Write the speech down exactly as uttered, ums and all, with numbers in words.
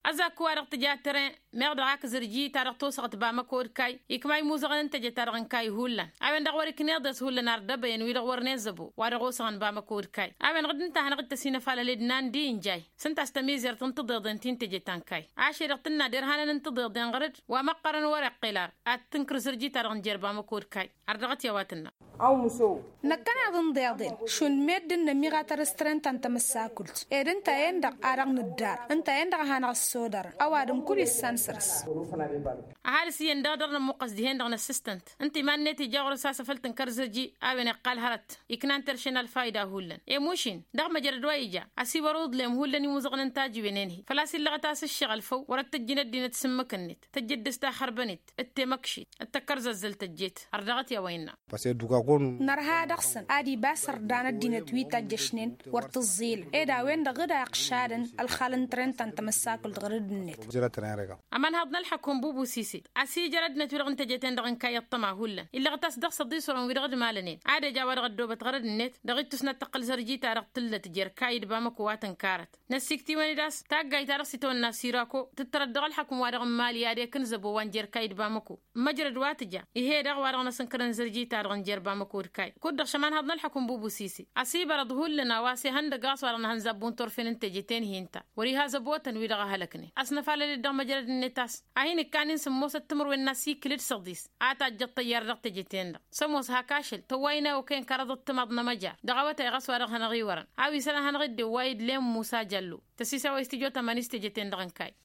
أزا كوارق تجاترين مغد عاك زرجي تارق توسقت باما كور كاي يكماي موزغن تجي تارغن كاي هولا أبن دغوري كنيضس هولا نار دبا ينوي دغور نيزبو وارغوسغن باما كور كاي أبن غد انت هنغد تسينا فالا لدنان دين جاي سنت استميزير تنتظر دنتين تجي تانكاي عاشر قلنا ديرهانا ننتظر دين غرد ومقرن ورق قلار أتنكر زرجي تارغن جير باما كور كاي أردغت يواتنا أومسو نكنا ضن ضياضين شو الميد النميغة ترسترن تنتمساكلت إذا انت يندق أرغن الدار انت يندق هانا السودر أوادم كل السنسرس هالسي يندادرنا مقصدين دغنا السيستنت انت ما نتي جاور ساسه فلتن كرزجي أبن قال هرت يكنان ترشنا الفايدة هولن اي موشين دغ مجرد وايجا اسي ورود لهم هولن يموزغن انتاج وينينه فلاسي لغتاس الشغل فو ورت الجنة دينة تسمكنت تجد استاخر بنت التمكشي التكرز الزلت الجيت أردغت يا ويننا نرها دخسن ادي باسر دانا دينة تويتا جشنين ورت الزيل ايدا وين دغدا قشادن الخالن ترن تنتمساكل تغرد النت أمان هادنا الحكم بوبو سيسي أسي جردنا تورغن تجتين دغن كاي الطمع هولا إلا غتاس دغ صدي سورون ويرغد مالنين عادة جاوار غدو بتغرد النت دغيت تسنا تقل زرجي تارق تلة تجير كايد باما كواتن كارت نسيكتي واني داس تاقاي تارق سيتون ناسيراكو تتردغ الحكم وارغن مالي آدي كنزبو وانجير كايد بامكو مجرد واتجا إيه دغ وارغن سنكرن زرجي تارغن جير بامكو ركاي كود شمان هادنا الحكم بوبو سيسي أسي برد هولنا واسي هند قاس وارغن هنزبون طرفين انت جيتين هينتا وريها زبوتن ويرغ هلكني أصنفال لدغ مجرد النتاس أهين كان سموس التمر والناسي كلير صديس عتا جت طيار رقت جتين سموس هاكاشل توينا وكين كرض التمض نمجا دغوت يغس ورغ هنغي ورن أوي سنة هنغدي وايد لم موسى جلو تسيسا ويستجو تمانيست جتين دغن كاي